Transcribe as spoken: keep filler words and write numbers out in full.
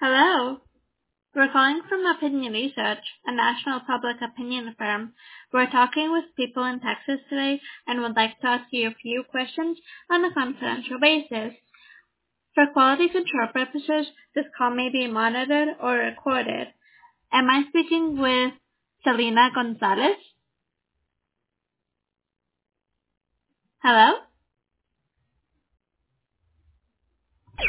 Hello. We're calling from Opinion Research, a national public opinion firm. We're talking with people in Texas today and would like to ask you a few questions on a confidential basis. For quality control purposes, this call may be monitored or recorded. Am I speaking with Selena Gonzalez? Hello?